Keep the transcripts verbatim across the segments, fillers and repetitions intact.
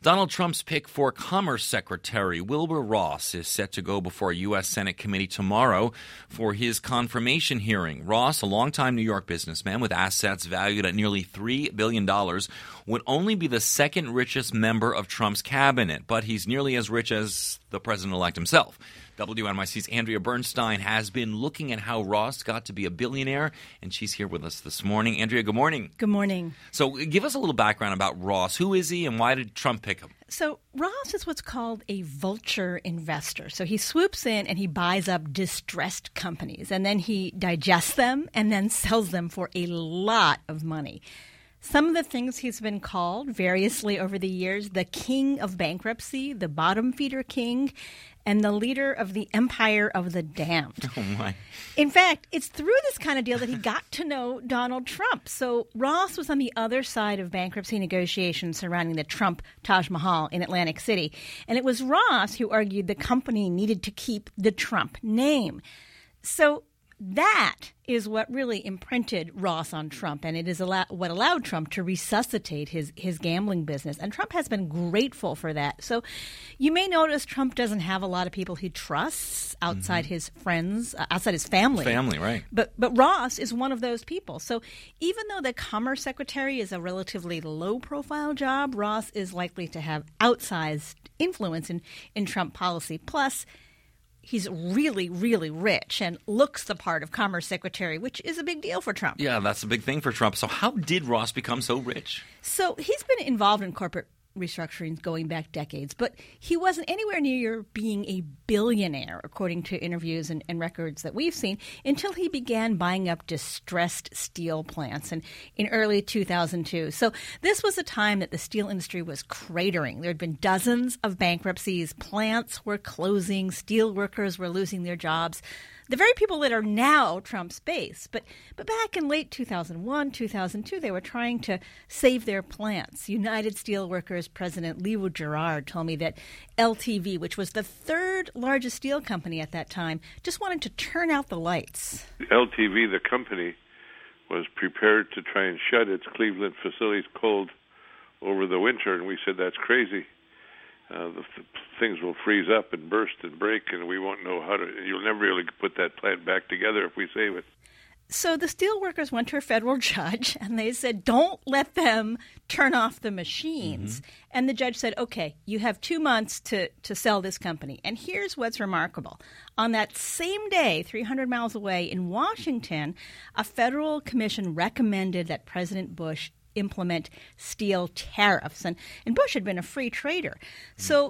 Donald Trump's pick for Commerce Secretary Wilbur Ross is set to go before a U S. Senate committee tomorrow for his confirmation hearing. Ross, a longtime New York businessman with assets valued at nearly three billion dollars, would only be the second richest member of Trump's cabinet, but he's nearly as rich as the president-elect himself. W N Y C's Andrea Bernstein has been looking at how Ross got to be a billionaire, and she's here with us this morning. Andrea, good morning. Good morning. So give us a little background about Ross. Who is he, and why did Trump pick him? So Ross is what's called a vulture investor. So he swoops in and he buys up distressed companies, and then he digests them and then sells them for a lot of money. Some of the things he's been called variously over the years: the king of bankruptcy, the bottom feeder king, and the leader of the empire of the damned. Oh, my. In fact, it's through this kind of deal that he got to know Donald Trump. So Ross was on the other side of bankruptcy negotiations surrounding the Trump Taj Mahal in Atlantic City. And it was Ross who argued the company needed to keep the Trump name. So that is what really imprinted Ross on Trump, and it is allow- what allowed Trump to resuscitate his, his gambling business. And Trump has been grateful for that. So you may notice Trump doesn't have a lot of people he trusts outside mm-hmm. his friends, uh, outside his family. Family, right. But, but Ross is one of those people. So even though the Commerce Secretary is a relatively low-profile job, Ross is likely to have outsized influence in, in Trump policy. Plus, he's really, really rich and looks the part of Commerce Secretary, which is a big deal for Trump. Yeah, that's a big thing for Trump. So how did Ross become so rich? So he's been involved in corporate restructurings going back decades, but he wasn't anywhere near being a billionaire, according to interviews and, and records that we've seen, until he began buying up distressed steel plants in, in early two thousand two. So this was a time that the steel industry was cratering. There had been dozens of bankruptcies. Plants were closing. Steel workers were losing their jobs. The very people that are now Trump's base. But but back in late two thousand one, two thousand two, they were trying to save their plants. United Steelworkers President Lew Gerard told me that L T V, which was the third largest steel company at that time, just wanted to turn out the lights. L T V, the company, was prepared to try and shut its Cleveland facilities cold over the winter, and we said that's crazy. Uh, the th- things will freeze up and burst and break, and we won't know how to. You'll never really put that plant back together if we save it. So the steel workers went to a federal judge, and they said, don't let them turn off the machines. Mm-hmm. And the judge said, okay, you have two months to, to sell this company. And here's what's remarkable. On that same day, three hundred miles away in Washington, a federal commission recommended that President Bush implement steel tariffs. And, and Bush had been a free trader. So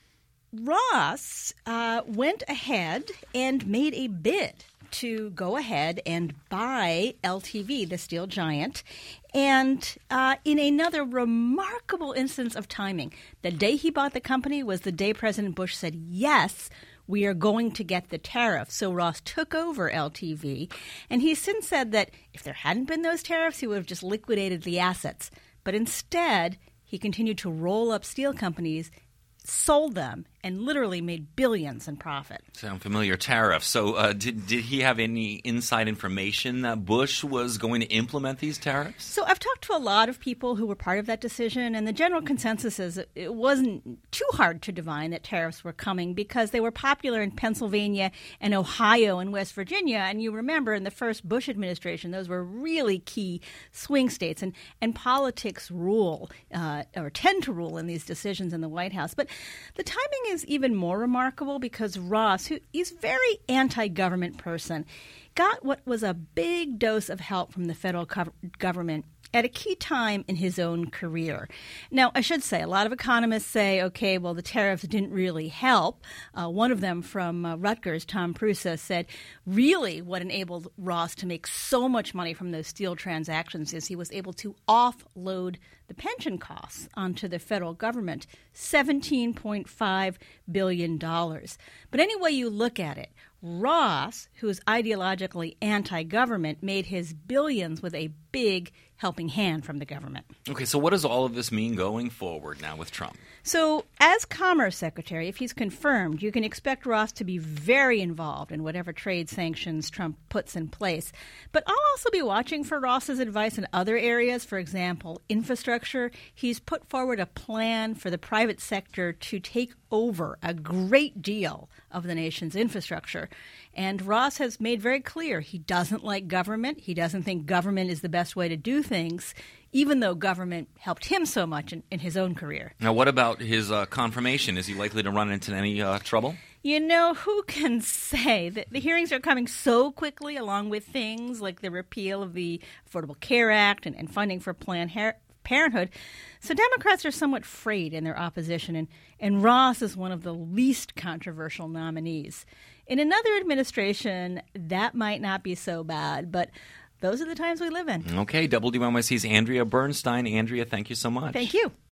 Ross uh, went ahead and made a bid to go ahead and buy L T V, the steel giant. And uh, in another remarkable instance of timing, the day he bought the company was the day President Bush said, yes, we are going to get the tariff. So Ross took over L T V, and he's since said that if there hadn't been those tariffs, he would have just liquidated the assets. But instead, he continued to roll up steel companies, sold them, and literally made billions in profit. Sound familiar? Tariffs. So uh, did, did he have any inside information that Bush was going to implement these tariffs? So I've talked to a lot of people who were part of that decision, and the general consensus is it wasn't too hard to divine that tariffs were coming because they were popular in Pennsylvania and Ohio and West Virginia. And you remember in the first Bush administration, those were really key swing states, and, and politics rule uh, or tend to rule in these decisions in the White House. But the timing is even more remarkable because Ross, who is a very anti-government person, got what was a big dose of help from the federal co- government at a key time in his own career. Now, I should say, a lot of economists say, okay, well, the tariffs didn't really help. Uh, one of them from uh, Rutgers, Tom Prusa, said really what enabled Ross to make so much money from those steel transactions is he was able to offload the pension costs onto the federal government, seventeen point five billion dollars. But any way you look at it, Ross, who is ideologically anti-government, made his billions with a big helping hand from the government. Okay, so what does all of this mean going forward now with Trump? So as Commerce Secretary, if he's confirmed, you can expect Ross to be very involved in whatever trade sanctions Trump puts in place. But I'll also be watching for Ross's advice in other areas. For example, infrastructure. He's put forward a plan for the private sector to take over a great deal of the nation's infrastructure. And Ross has made very clear he doesn't like government. He doesn't think government is the best way to do things, even though government helped him so much in, in his own career. Now, what about his uh, confirmation? Is he likely to run into any uh, trouble? You know, who can say that the hearings are coming so quickly, along with things like the repeal of the Affordable Care Act and, and funding for Planned Parenthood. So Democrats are somewhat frayed in their opposition, and, and Ross is one of the least controversial nominees. In another administration, that might not be so bad, but those are the times we live in. Okay, W W N Y C's Andrea Bernstein. Andrea, thank you so much. Thank you.